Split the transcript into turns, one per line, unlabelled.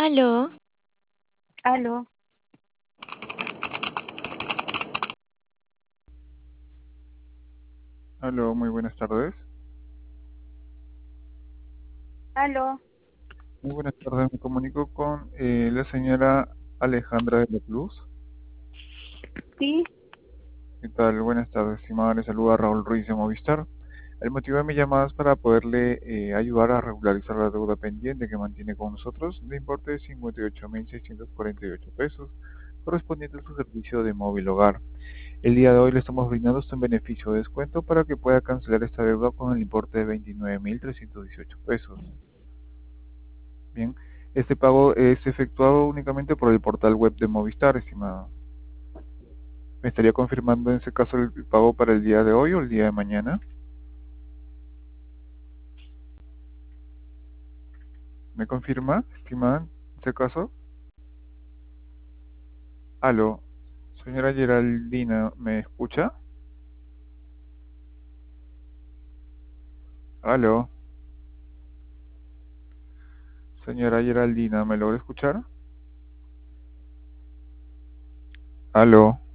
Aló,
Aló,
Aló, muy buenas tardes.
aló,
Muy buenas tardes, me comunico con la señora Alejandra de la Cruz.
sí,
¿Qué tal? Buenas tardes, estimada. Le saluda Raúl Ruiz de Movistar. El motivo de mi llamada es para poderle ayudar a regularizar la deuda pendiente que mantiene con nosotros de importe de 58.648 pesos, correspondiente a su servicio de móvil hogar. El día de hoy le estamos brindando un beneficio de descuento para que pueda cancelar esta deuda con el importe de 29.318 pesos. Bien, este pago es efectuado únicamente por el portal web de Movistar, estimado. ¿Me estaría confirmando en ese caso el pago para el día de hoy o el día de mañana? ¿Me confirma, estimada, en ese caso? Aló, señora Geraldina, ¿me escucha? Aló, señora Geraldina, ¿me logra escuchar? Aló.